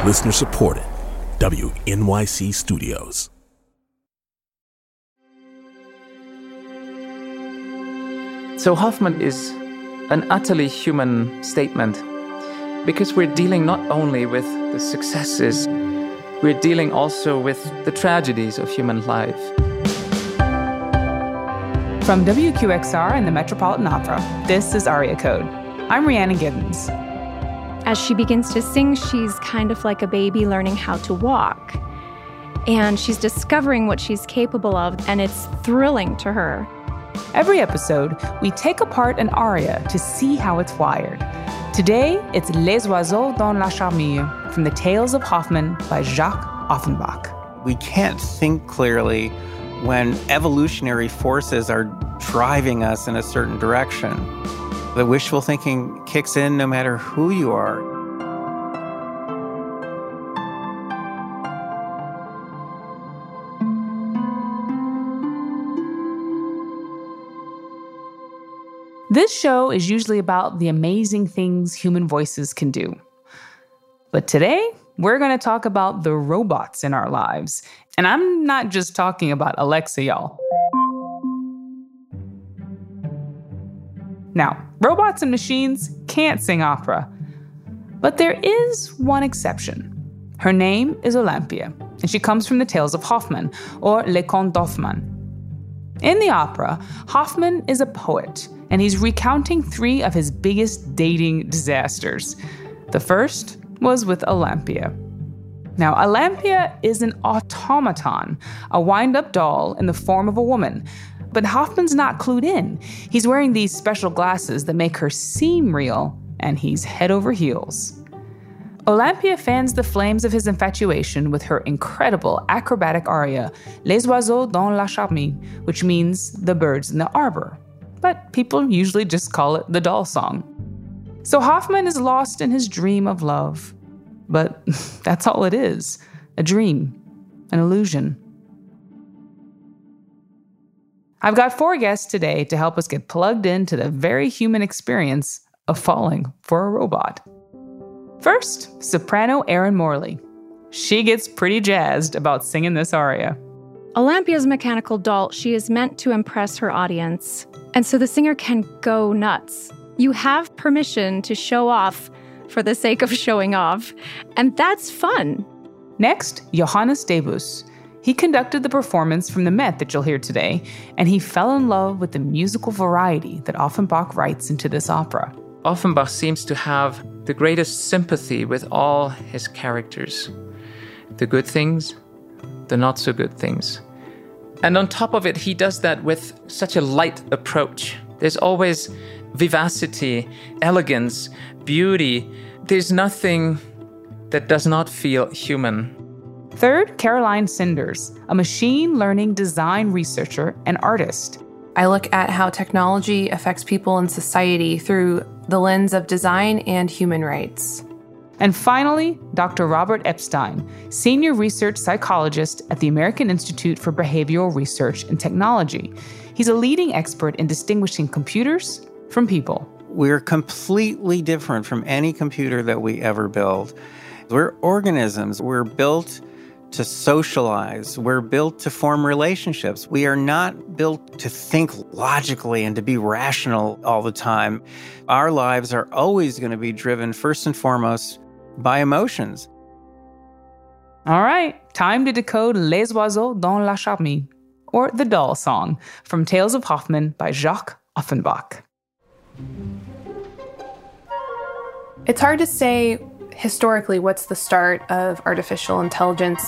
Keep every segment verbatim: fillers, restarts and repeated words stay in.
Listener supported. W N Y C Studios. So Hoffman is an utterly human statement because we're dealing not only with the successes, we're dealing also with the tragedies of human life. From W Q X R and the Metropolitan Opera, this is Aria Code. I'm Rhiannon Giddens. As she begins to sing, she's kind of like a baby learning how to walk. And she's discovering what she's capable of, and it's thrilling to her. Every episode, we take apart an aria to see how it's wired. Today, it's Les Oiseaux dans la Charmille from the Tales of Hoffmann by Jacques Offenbach. We can't think clearly when evolutionary forces are driving us in a certain direction. The wishful thinking kicks in no matter who you are. This show is usually about the amazing things human voices can do. But today, we're going to talk about the robots in our lives. And I'm not just talking about Alexa, y'all. Now, robots and machines can't sing opera. But there is one exception. Her name is Olympia, and she comes from the Tales of Hoffmann, or Les Contes d'Hoffmann. In the opera, Hoffmann is a poet, and he's recounting three of his biggest dating disasters. The first was with Olympia. Now, Olympia is an automaton, a wind-up doll in the form of a woman. But Hoffmann's not clued in. He's wearing these special glasses that make her seem real, and he's head over heels. Olympia fans the flames of his infatuation with her incredible acrobatic aria, Les Oiseaux dans la Charmille, which means the birds in the arbor. But people usually just call it the doll song. So Hoffmann is lost in his dream of love. But that's all it is, a dream, an illusion. I've got four guests today to help us get plugged into the very human experience of falling for a robot. First, soprano Erin Morley. She gets pretty jazzed about singing this aria. Olympia's a mechanical doll. She is meant to impress her audience. And so the singer can go nuts. You have permission to show off for the sake of showing off. And that's fun. Next, Johannes Debus. He conducted the performance from the Met that you'll hear today, and he fell in love with the musical variety that Offenbach writes into this opera. Offenbach seems to have the greatest sympathy with all his characters. The good things, the not so good things. And on top of it, he does that with such a light approach. There's always vivacity, elegance, beauty. There's nothing that does not feel human. Third, Caroline Sinders, a machine learning design researcher and artist. I look at how technology affects people in society through the lens of design and human rights. And finally, Doctor Robert Epstein, senior research psychologist at the American Institute for Behavioral Research and Technology. He's a leading expert in distinguishing computers from people. We're completely different from any computer that we ever build. We're organisms. We're built to socialize. We're built to form relationships. We are not built to think logically and to be rational all the time. Our lives are always going to be driven first and foremost by emotions. All right, time to decode Les Oiseaux dans la Charmille, or the doll song, from Tales of Hoffmann by Jacques Offenbach. It's hard to say historically what's the start of artificial intelligence.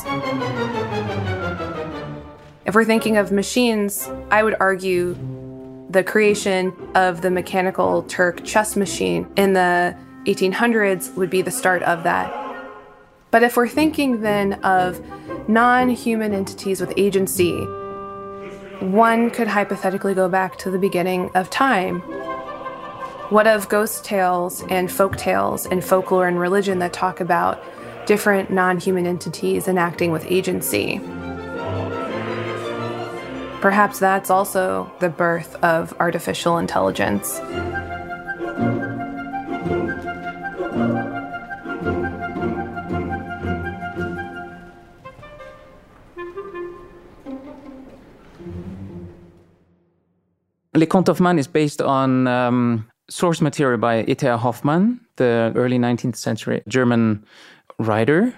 If we're thinking of machines, I would argue the creation of the mechanical Turk chess machine in the eighteen hundreds would be the start of that. But if we're thinking then of non-human entities with agency, one could hypothetically go back to the beginning of time. What of ghost tales and folk tales and folklore and religion that talk about different non-human entities enacting with agency? Perhaps that's also the birth of artificial intelligence. Les Contes Hoffmann is based on um, source material by E T H Hoffmann, the early nineteenth century German writer.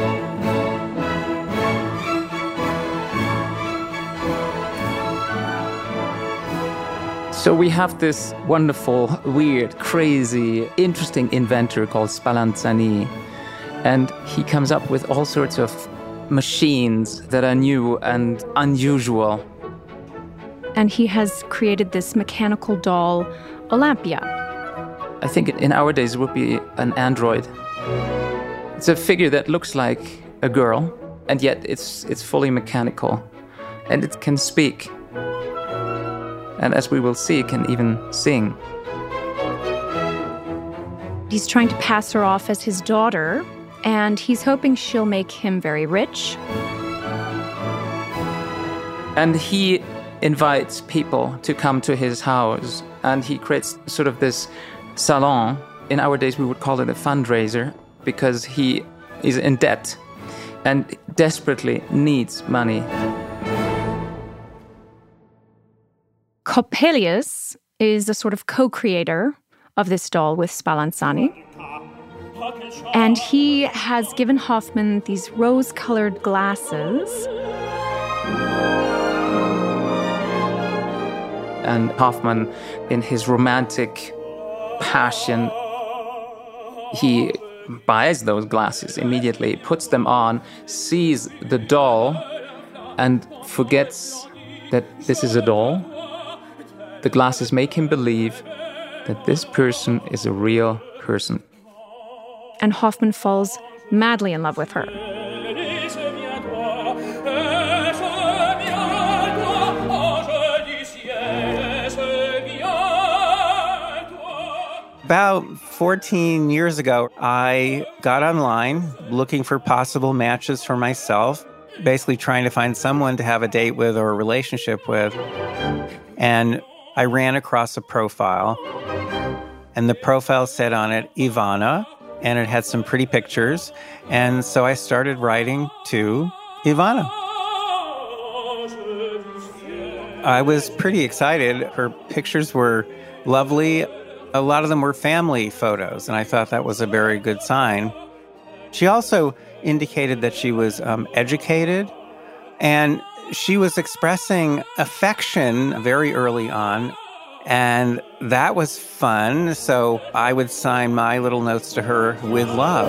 So we have this wonderful, weird, crazy, interesting inventor called Spallanzani. And he comes up with all sorts of machines that are new and unusual. And he has created this mechanical doll, Olympia. I think in our days it would be an android. It's a figure that looks like a girl, and yet it's it's fully mechanical. And it can speak. And as we will see, it can even sing. He's trying to pass her off as his daughter, and he's hoping she'll make him very rich. And he invites people to come to his house, and he creates sort of this salon. In our days, we would call it a fundraiser, because he is in debt and desperately needs money. Coppelius is a sort of co-creator of this doll with Spallanzani. And he has given Hoffmann these rose-colored glasses. And Hoffmann, in his romantic passion, he buys those glasses immediately, puts them on, sees the doll, and forgets that this is a doll. The glasses make him believe that this person is a real person. And Hoffmann falls madly in love with her. About fourteen years ago, I got online looking for possible matches for myself, basically trying to find someone to have a date with or a relationship with. And I ran across a profile, and the profile said on it, Ivana, and it had some pretty pictures. And so I started writing to Ivana. I was pretty excited. Her pictures were lovely. A lot of them were family photos, and I thought that was a very good sign. She also indicated that she was um, educated, and she was expressing affection very early on, and that was fun. So I would sign my little notes to her with love.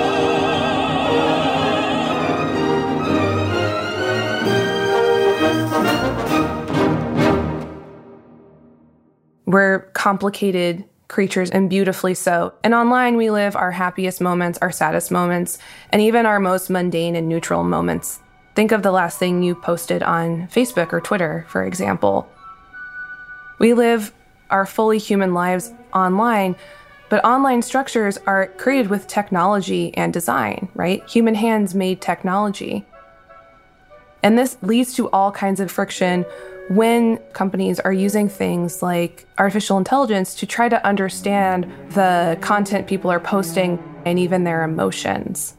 We're complicated creatures, and beautifully so. And online, we live our happiest moments, our saddest moments, and even our most mundane and neutral moments. Think of the last thing you posted on Facebook or Twitter, for example. We live our fully human lives online, but online structures are created with technology and design, right? Human hands made technology. And this leads to all kinds of friction when companies are using things like artificial intelligence to try to understand the content people are posting and even their emotions.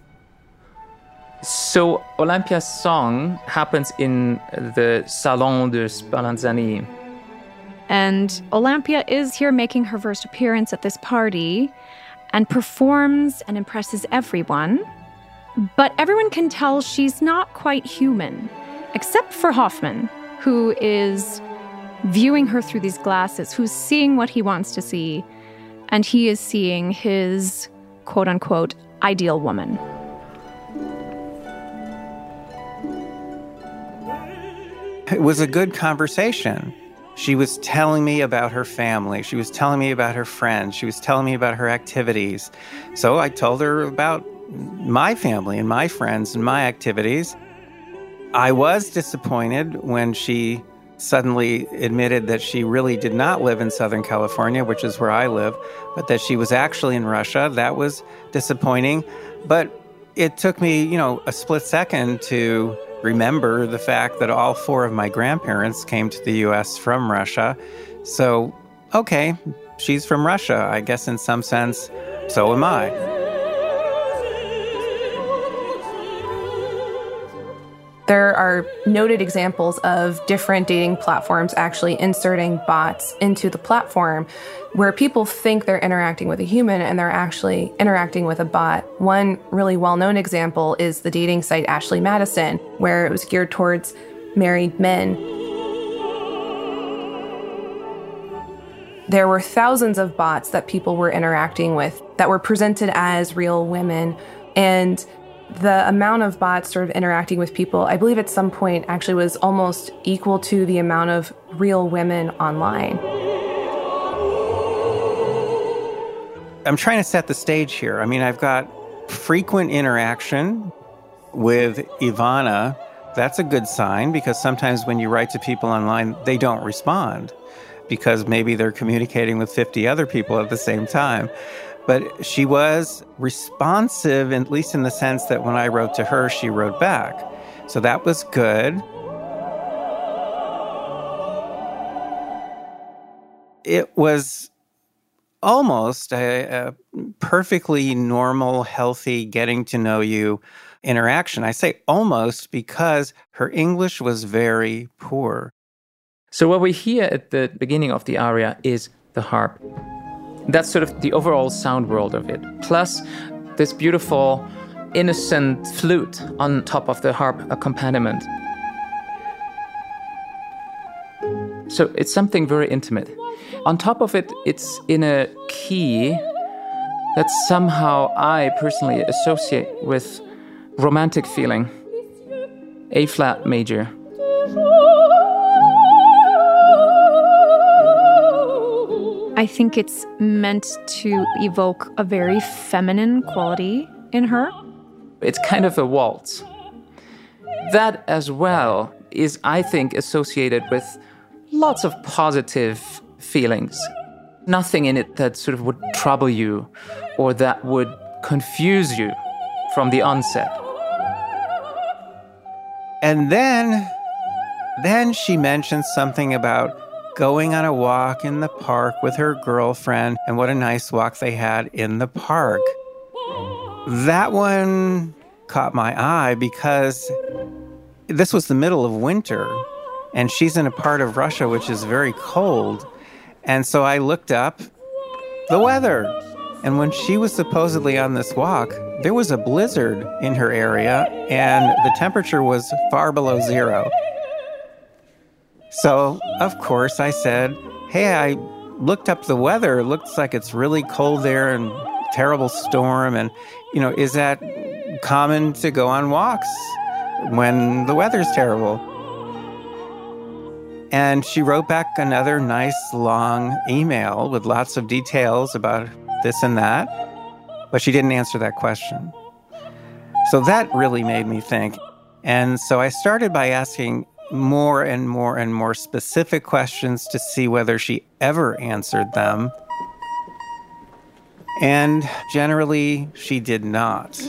So Olympia's song happens in the Salon de Spallanzani. And Olympia is here making her first appearance at this party and performs and impresses everyone. But everyone can tell she's not quite human, except for Hoffmann, who is viewing her through these glasses, who's seeing what he wants to see, and he is seeing his quote-unquote ideal woman. It was a good conversation. She was telling me about her family. She was telling me about her friends. She was telling me about her activities. So I told her about my family and my friends and my activities. I was disappointed when she suddenly admitted that she really did not live in Southern California, which is where I live, but that she was actually in Russia. That was disappointing. But it took me, you know, a split second to remember the fact that all four of my grandparents came to the U S from Russia. So, okay, she's from Russia. I guess in some sense, so am I. There are noted examples of different dating platforms actually inserting bots into the platform where people think they're interacting with a human and they're actually interacting with a bot. One really well-known example is the dating site Ashley Madison, where it was geared towards married men. There were thousands of bots that people were interacting with that were presented as real women, and the amount of bots sort of interacting with people, I believe at some point actually was almost equal to the amount of real women online. I'm trying to set the stage here. I mean, I've got frequent interaction with Ivana. That's a good sign, because sometimes when you write to people online, they don't respond because maybe they're communicating with fifty other people at the same time. But she was responsive, at least in the sense that when I wrote to her, she wrote back. So that was good. It was almost a, a perfectly normal, healthy, getting to know you interaction. I say almost because her English was very poor. So what we hear at the beginning of the aria is the harp. That's sort of the overall sound world of it. Plus this beautiful, innocent flute on top of the harp accompaniment. So it's something very intimate. On top of it, it's in a key that somehow I personally associate with romantic feeling. A flat major. I think it's meant to evoke a very feminine quality in her. It's kind of a waltz. That as well is, I think, associated with lots of positive feelings. Nothing in it that sort of would trouble you or that would confuse you from the onset. And then, then she mentioned something about going on a walk in the park with her girlfriend, and what a nice walk they had in the park. That one caught my eye because this was the middle of winter, and she's in a part of Russia which is very cold. And so I looked up the weather. And when she was supposedly on this walk, there was a blizzard in her area, and the temperature was far below zero. So, of course, I said, hey, I looked up the weather. It looks like it's really cold there and terrible storm. And, you know, is that common to go on walks when the weather's terrible? And she wrote back another nice long email with lots of details about this and that, but she didn't answer that question. So that really made me think. And so I started by asking more and more and more specific questions to see whether she ever answered them. And generally, she did not.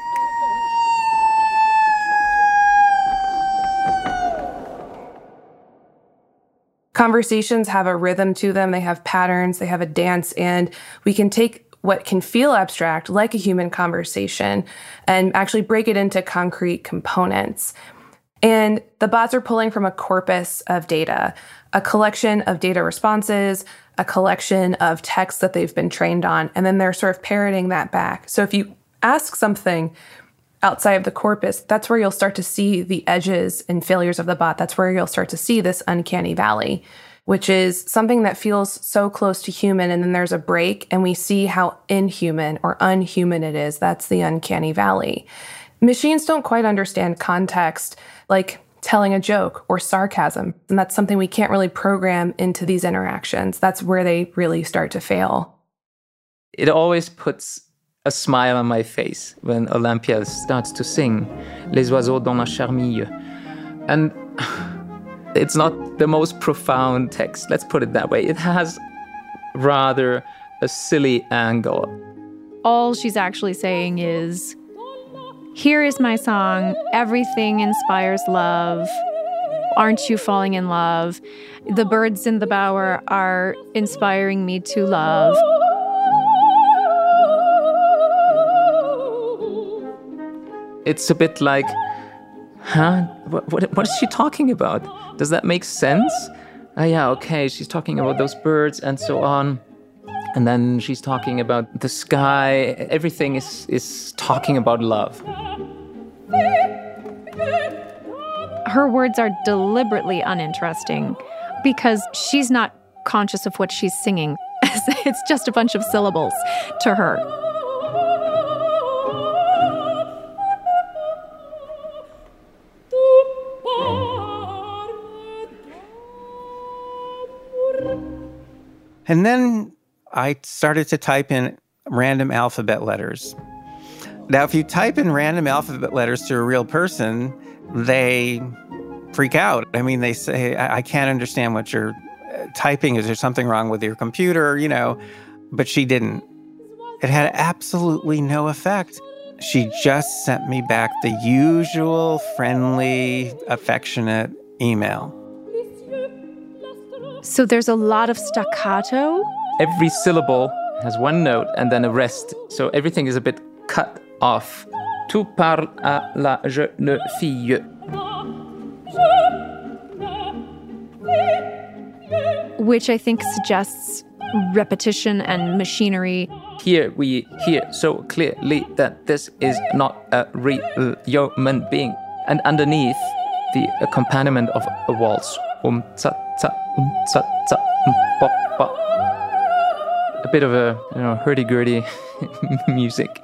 Conversations have a rhythm to them. They have patterns. They have a dance. And we can take what can feel abstract, like a human conversation, and actually break it into concrete components. And the bots are pulling from a corpus of data, a collection of data responses, a collection of texts that they've been trained on, and then they're sort of parroting that back. So if you ask something outside of the corpus, that's where you'll start to see the edges and failures of the bot. That's where you'll start to see this uncanny valley, which is something that feels so close to human, and then there's a break, and we see how inhuman or unhuman it is. That's the uncanny valley. Machines don't quite understand context, like telling a joke or sarcasm, and that's something we can't really program into these interactions. That's where they really start to fail. It always puts a smile on my face when Olympia starts to sing Les oiseaux dans la charmille. And it's not the most profound text, let's put it that way. It has rather a silly angle. All she's actually saying is, here is my song, everything inspires love. Aren't you falling in love? The birds in the bower are inspiring me to love. It's a bit like, huh? what, what, what is she talking about? Does that make sense? Oh, yeah, okay, she's talking about those birds and so on. And then she's talking about the sky. Everything is, is talking about love. Her words are deliberately uninteresting because she's not conscious of what she's singing. It's just a bunch of syllables to her. And then I started to type in random alphabet letters. Now, if you type in random alphabet letters to a real person, they freak out. I mean, they say, I, I can't understand what you're typing. Is there something wrong with your computer? You know, but she didn't. It had absolutely no effect. She just sent me back the usual friendly, affectionate email. So there's a lot of staccato. Every syllable has one note and then a rest. So everything is a bit cut off. Tu parles à la jeune fille. Which I think suggests repetition and machinery. Here we hear so clearly that this is not a real human being. And underneath, the accompaniment of a waltz. Um, tsa, tsa, um, tsa, tsa, um, ba, ba. A bit of a, you know, hurdy-gurdy music.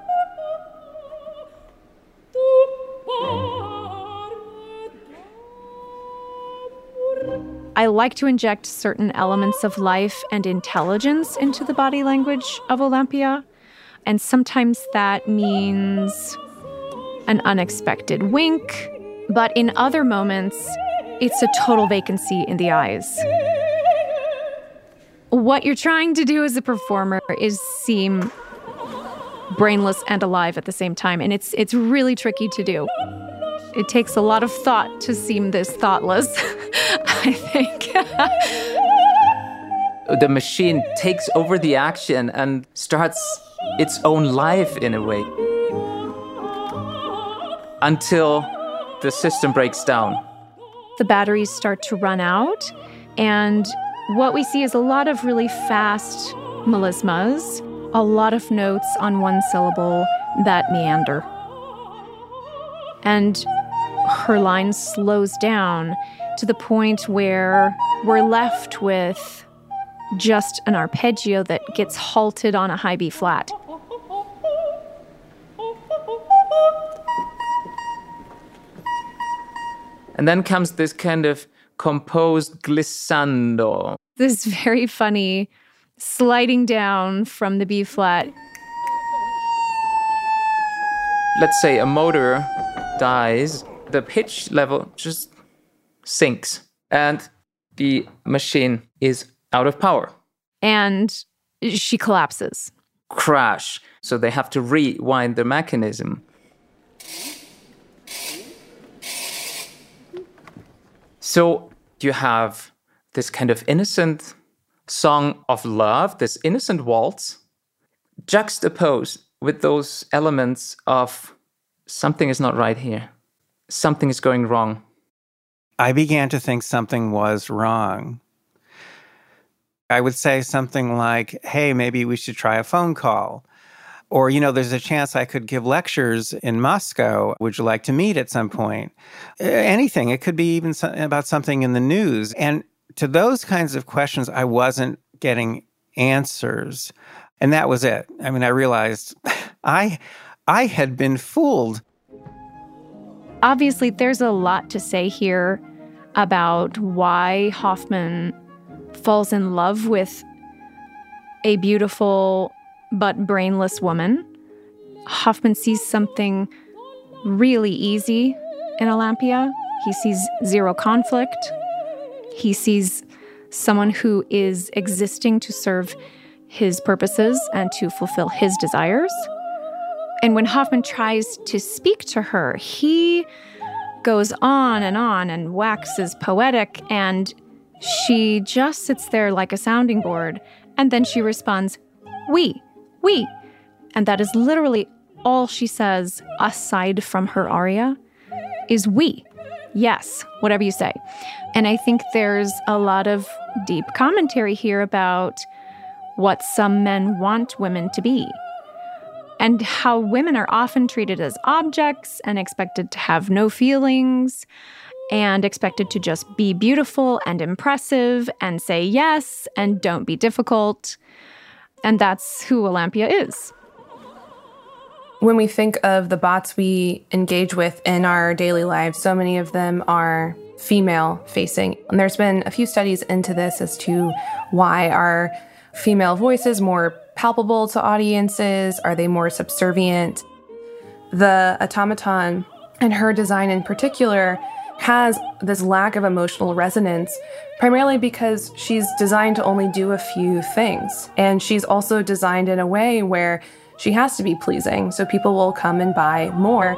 I like to inject certain elements of life and intelligence into the body language of Olympia. And sometimes that means an unexpected wink. But in other moments, it's a total vacancy in the eyes. What you're trying to do as a performer is seem brainless and alive at the same time. And it's it's really tricky to do. It takes a lot of thought to seem this thoughtless, I think. The machine takes over the action and starts its own life in a way. Until the system breaks down. The batteries start to run out, and what we see is a lot of really fast melismas, a lot of notes on one syllable that meander. And her line slows down to the point where we're left with just an arpeggio that gets halted on a high B flat. And then comes this kind of composed glissando. This very funny sliding down from the B flat. Let's say a motor dies, the pitch level just sinks, and the machine is out of power. And she collapses. Crash. So they have to rewind the mechanism. So you have this kind of innocent song of love, this innocent waltz, juxtaposed with those elements of something is not right here. Something is going wrong. I began to think something was wrong. I would say something like, hey, maybe we should try a phone call. Or, you know, there's a chance I could give lectures in Moscow. Would you like to meet at some point? Anything. It could be even about something in the news. And to those kinds of questions, I wasn't getting answers. And that was it. I mean, I realized I, I had been fooled. Obviously, there's a lot to say here about why Hoffmann falls in love with a beautiful but brainless woman. Hoffmann sees something really easy in Olympia. He sees zero conflict. He sees someone who is existing to serve his purposes and to fulfill his desires. And when Hoffmann tries to speak to her, he goes on and on and waxes poetic, and she just sits there like a sounding board. And then she responds, oui. We. And that is literally all she says, aside from her aria, is we. Yes, whatever you say. And I think there's a lot of deep commentary here about what some men want women to be, and how women are often treated as objects and expected to have no feelings and expected to just be beautiful and impressive and say yes and don't be difficult. And that's who Olympia is. When we think of the bots we engage with in our daily lives, so many of them are female-facing. And there's been a few studies into this as to why are female voices more palpable to audiences? Are they more subservient? The automaton, and her design in particular, has this lack of emotional resonance, primarily because she's designed to only do a few things. And she's also designed in a way where she has to be pleasing, so people will come and buy more.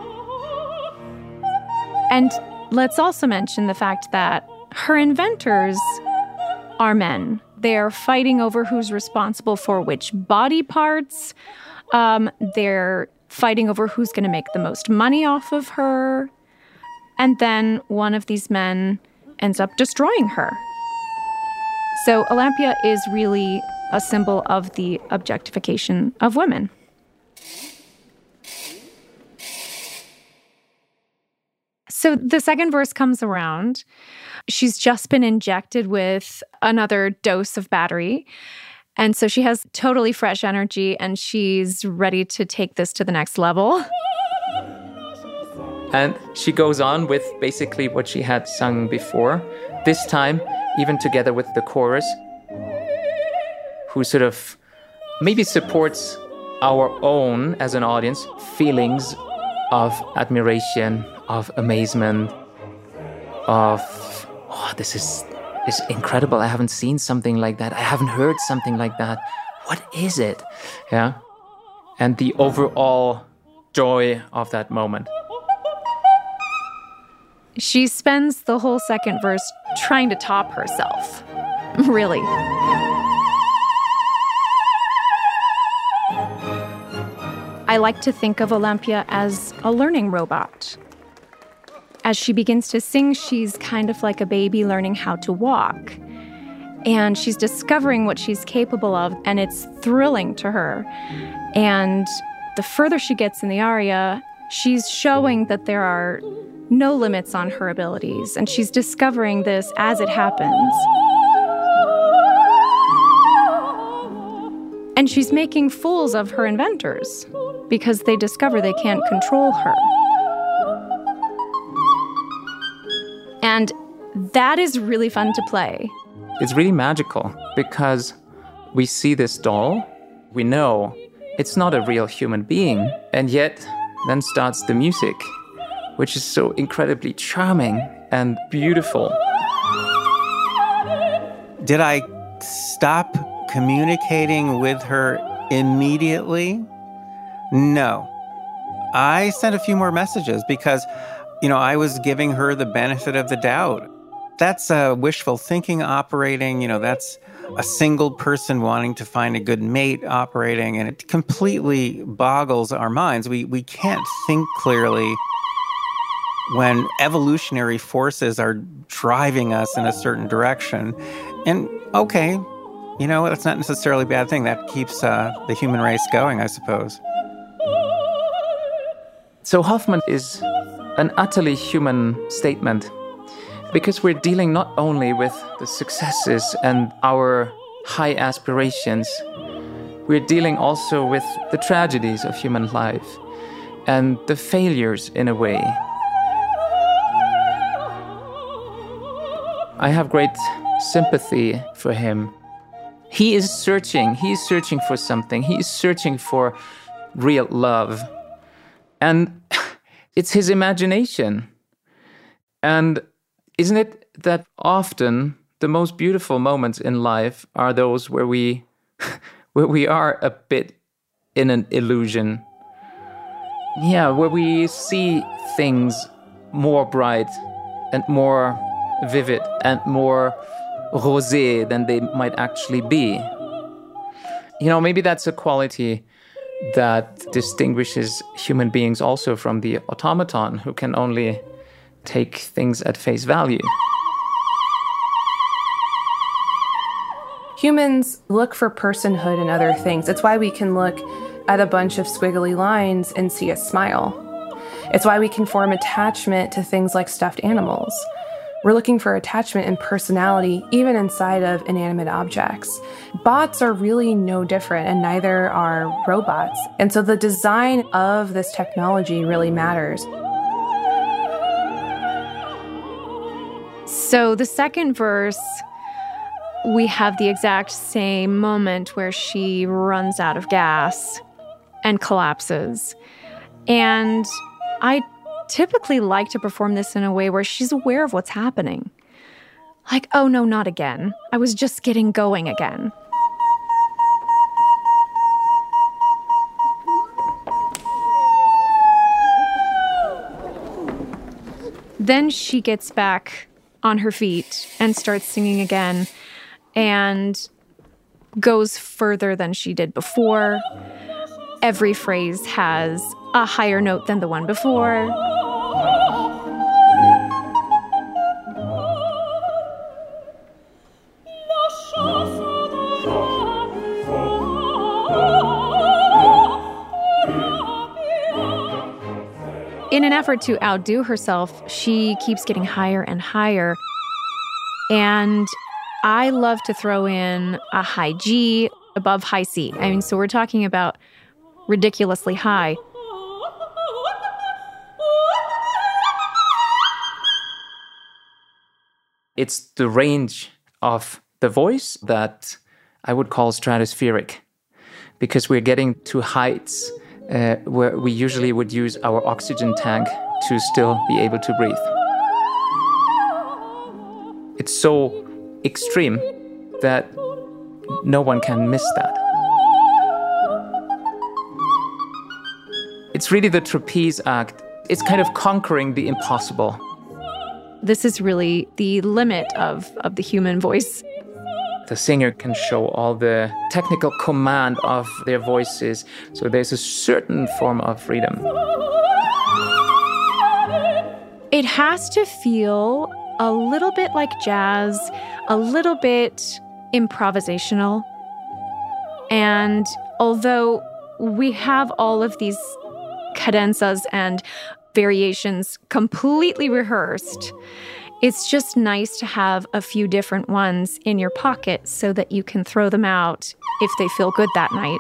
And let's also mention the fact that her inventors are men. They're fighting over who's responsible for which body parts. Um, they're fighting over who's going to make the most money off of her. And then one of these men ends up destroying her. So Olympia is really a symbol of the objectification of women. So the second verse comes around. She's just been injected with another dose of battery. And so she has totally fresh energy and she's ready to take this to the next level. And she goes on with basically what she had sung before, this time even together with the chorus, who sort of maybe supports our own, as an audience, feelings of admiration, of amazement, of, oh, this is, is incredible. I haven't seen something like that. I haven't heard something like that. What is it? Yeah. And the overall joy of that moment. She spends the whole second verse trying to top herself. Really. I like to think of Olympia as a learning robot. As she begins to sing, she's kind of like a baby learning how to walk. And she's discovering what she's capable of, and it's thrilling to her. And the further she gets in the aria, she's showing that there are no limits on her abilities, and she's discovering this as it happens. And she's making fools of her inventors because they discover they can't control her. And that is really fun to play. It's really magical because we see this doll, we know it's not a real human being, and yet then starts the music, which is so incredibly charming and beautiful. Did I stop communicating with her immediately? No. I sent a few more messages because, you know, I was giving her the benefit of the doubt. That's uh, wishful thinking operating, you know, that's a single person wanting to find a good mate operating, and it completely boggles our minds. We we can't think clearly when evolutionary forces are driving us in a certain direction. And okay, you know, that's not necessarily a bad thing. That keeps uh, the human race going, I suppose. So Hoffmann is an utterly human statement because we're dealing not only with the successes and our high aspirations, we're dealing also with the tragedies of human life and the failures in a way. I have great sympathy for him. He is searching, he is searching for something. He is searching for real love. And it's his imagination. And isn't it that often the most beautiful moments in life are those where we where we are a bit in an illusion? Yeah, where we see things more bright and more vivid and more rosé than they might actually be. You know, maybe that's a quality that distinguishes human beings also from the automaton, who can only take things at face value. Humans look for personhood in other things. It's why we can look at a bunch of squiggly lines and see a smile. It's why we can form attachment to things like stuffed animals. We're looking for attachment and personality even inside of inanimate objects. Bots are really no different, and neither are robots. And so the design of this technology really matters. So the second verse, we have the exact same moment where she runs out of gas and collapses. And I typically like to perform this in a way where she's aware of what's happening. Like, oh no, not again. I was just getting going again. Then she gets back on her feet and starts singing again and goes further than she did before. Every phrase has a higher note than the one before. In an effort to outdo herself, she keeps getting higher and higher. And I love to throw in a high G above high C. I mean, so we're talking about ridiculously high. It's the range of the voice that I would call stratospheric, because we're getting to heights uh, where we usually would use our oxygen tank to still be able to breathe. It's so extreme that no one can miss that. It's really the trapeze act. It's kind of conquering the impossible. This is really the limit of, of the human voice. The singer can show all the technical command of their voices, so there's a certain form of freedom. It has to feel a little bit like jazz, a little bit improvisational. And although we have all of these cadenzas and variations completely rehearsed, it's just nice to have a few different ones in your pocket so that you can throw them out if they feel good that night.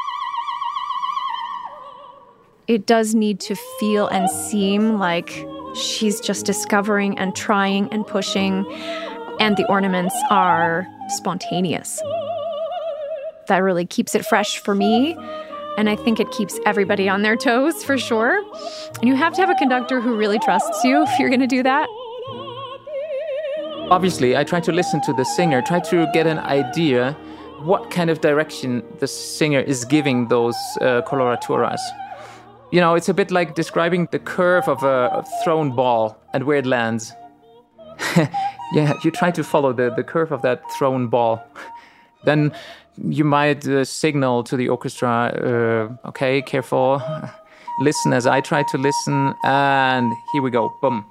It does need to feel and seem like she's just discovering and trying and pushing, and the ornaments are spontaneous. That really keeps it fresh for me. And I think it keeps everybody on their toes, for sure. And you have to have a conductor who really trusts you if you're going to do that. Obviously, I try to listen to the singer, try to get an idea what kind of direction the singer is giving those uh, coloraturas. You know, it's a bit like describing the curve of a thrown ball and where it lands. Yeah, you try to follow the, the curve of that thrown ball. Then you might uh, signal to the orchestra, uh, okay, careful, listen as I try to listen, and here we go, boom.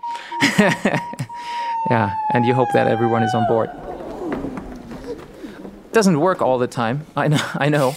Yeah, and you hope that everyone is on board. Doesn't work all the time, I know. I know.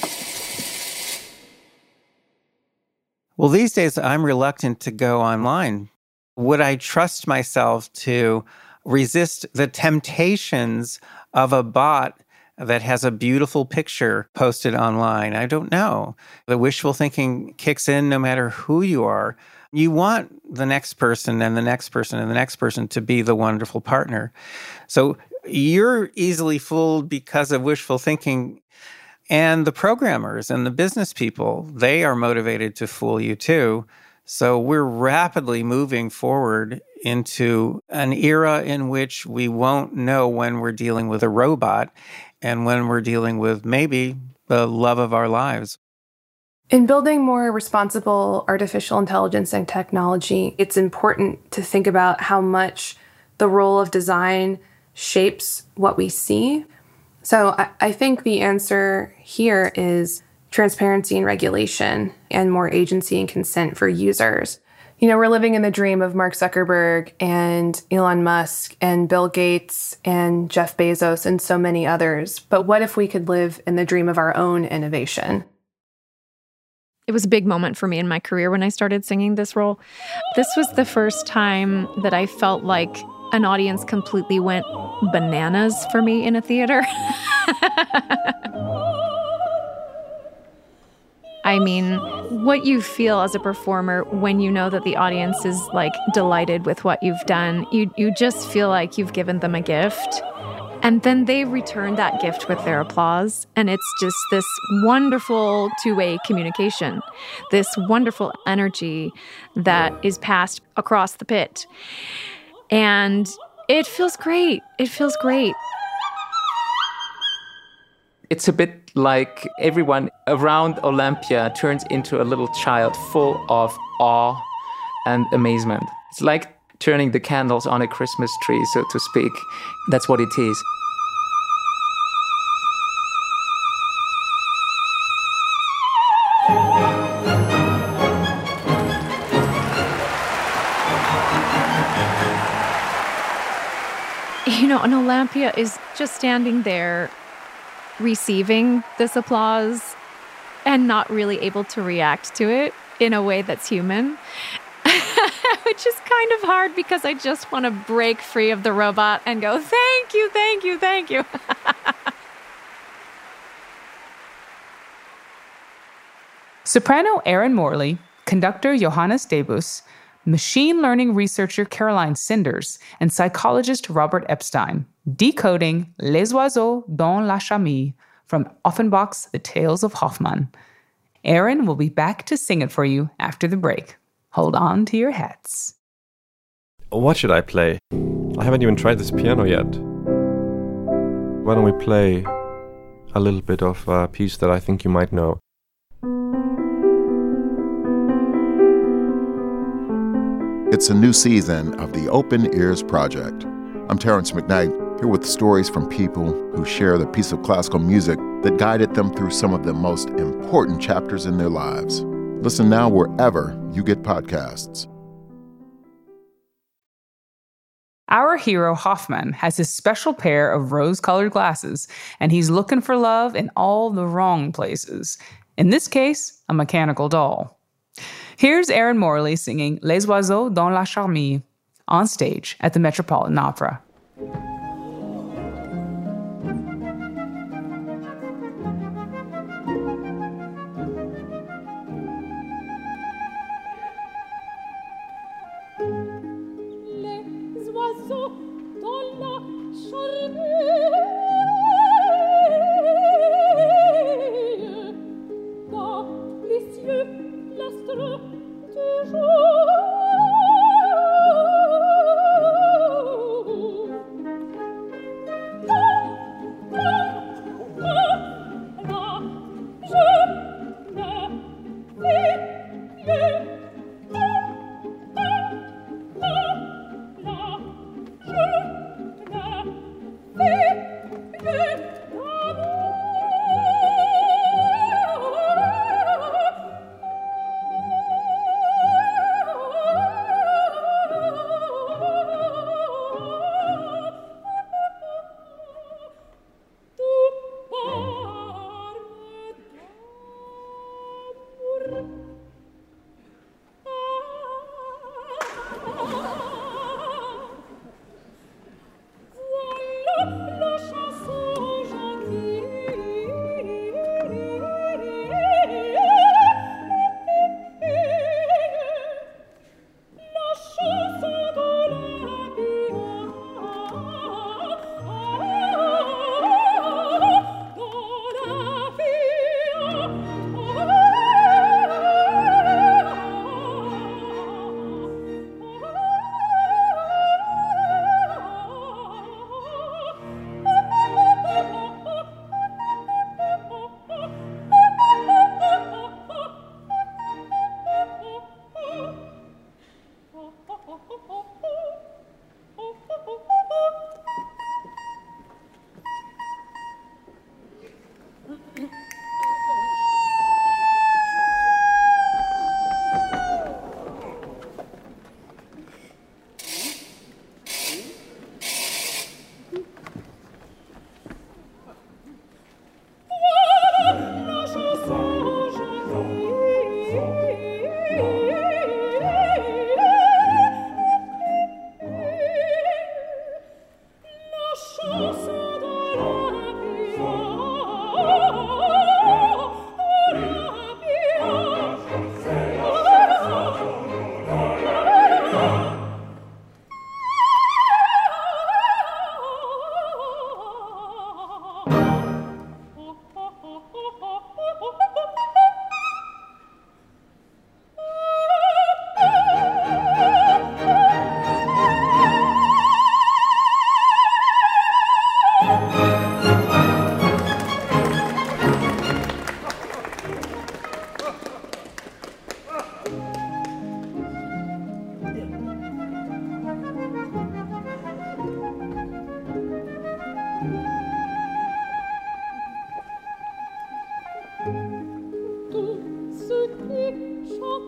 Well, these days I'm reluctant to go online. Would I trust myself to resist the temptations of a bot that has a beautiful picture posted online? I don't know. The wishful thinking kicks in no matter who you are. You want the next person and the next person and the next person to be the wonderful partner. So you're easily fooled because of wishful thinking. And the programmers and the business people, they are motivated to fool you too. So we're rapidly moving forward into an era in which we won't know when we're dealing with a robot and when we're dealing with maybe the love of our lives. In building more responsible artificial intelligence and technology, it's important to think about how much the role of design shapes what we see. So I, I think the answer here is transparency and regulation and more agency and consent for users. You know, we're living in the dream of Mark Zuckerberg and Elon Musk and Bill Gates and Jeff Bezos and so many others. But what if we could live in the dream of our own innovation? It was a big moment for me in my career when I started singing this role. This was the first time that I felt like an audience completely went bananas for me in a theater. I mean, what you feel as a performer when you know that the audience is like delighted with what you've done, you you just feel like you've given them a gift. And then they return that gift with their applause. And it's just this wonderful two-way communication, this wonderful energy that is passed across the pit. And it feels great. It feels great. It's a bit like everyone around Olympia turns into a little child full of awe and amazement. It's like turning the candles on a Christmas tree, so to speak. That's what it is. You know, and Olympia is just standing there receiving this applause and not really able to react to it in a way that's human, which is kind of hard because I just want to break free of the robot and go, thank you, thank you, thank you. Soprano Erin Morley, conductor Johannes Debus, machine learning researcher Caroline Sinders, and psychologist Robert Epstein, decoding Les Oiseaux dans la Charmille from Offenbach's The Tales of Hoffmann. Erin will be back to sing it for you after the break. Hold on to your hats. What should I play? I haven't even tried this piano yet. Why don't we play a little bit of a piece that I think you might know? It's a new season of the Open Ears Project. I'm Terrence McKnight, here with stories from people who share the piece of classical music that guided them through some of the most important chapters in their lives. Listen now wherever you get podcasts. Our hero, Hoffman, has his special pair of rose-colored glasses, and he's looking for love in all the wrong places. In this case, a mechanical doll. Here's Erin Morley singing Les Oiseaux dans la Charmille on stage at the Metropolitan Opera.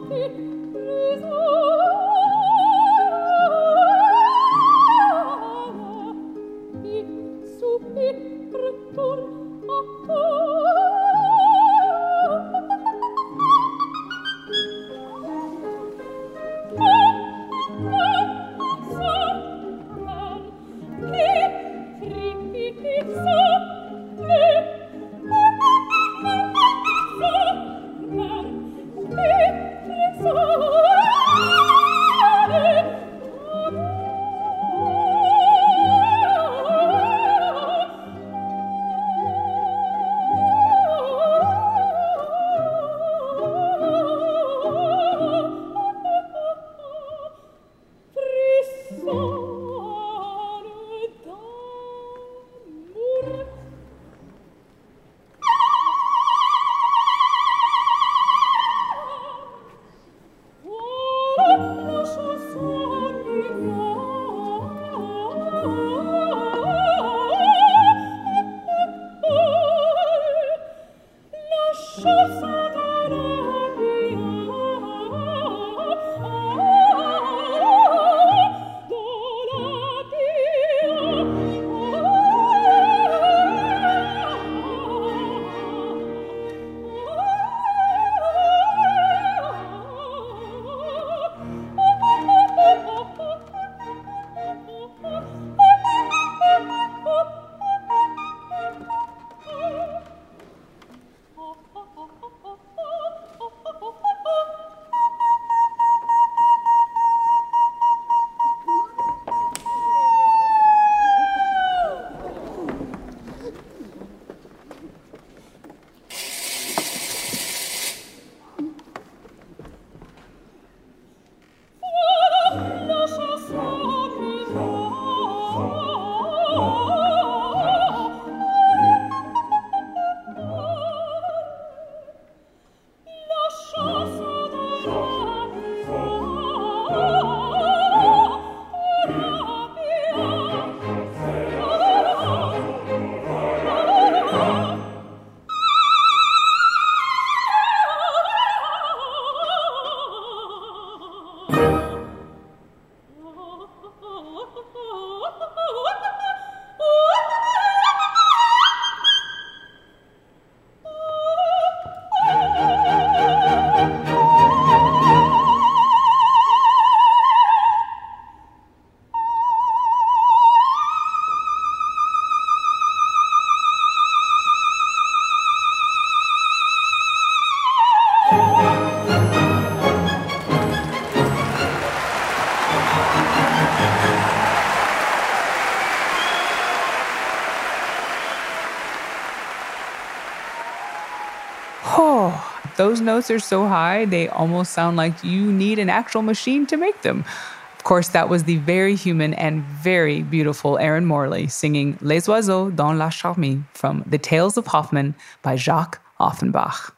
Oh, those notes are so high, they almost sound like you need an actual machine to make them. Of course, that was the very human and very beautiful Erin Morley singing Les Oiseaux dans la Charmille from The Tales of Hoffmann by Jacques Offenbach.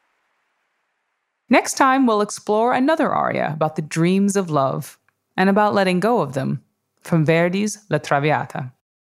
Next time, we'll explore another aria about the dreams of love and about letting go of them from Verdi's La Traviata.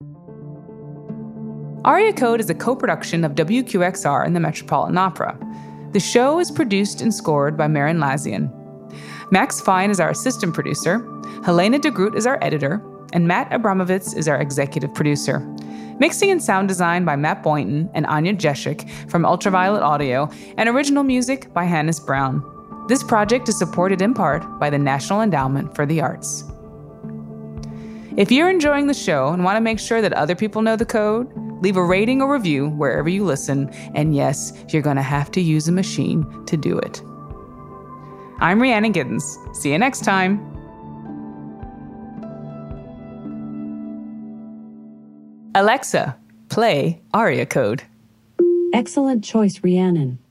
Aria Code is a co-production of W Q X R and the Metropolitan Opera. The show is produced and scored by Marin Lazian. Max Fine is our assistant producer, Helena de Groot is our editor, and Matt Abramovitz is our executive producer. Mixing and sound design by Matt Boynton and Anya Jeshik from Ultraviolet Audio, and original music by Hannes Brown. This project is supported in part by the National Endowment for the Arts. If you're enjoying the show and want to make sure that other people know the code, leave a rating or review wherever you listen, and yes, you're going to have to use a machine to do it. I'm Rhiannon Giddens. See you next time. Alexa, play Aria Code. Excellent choice, Rhiannon.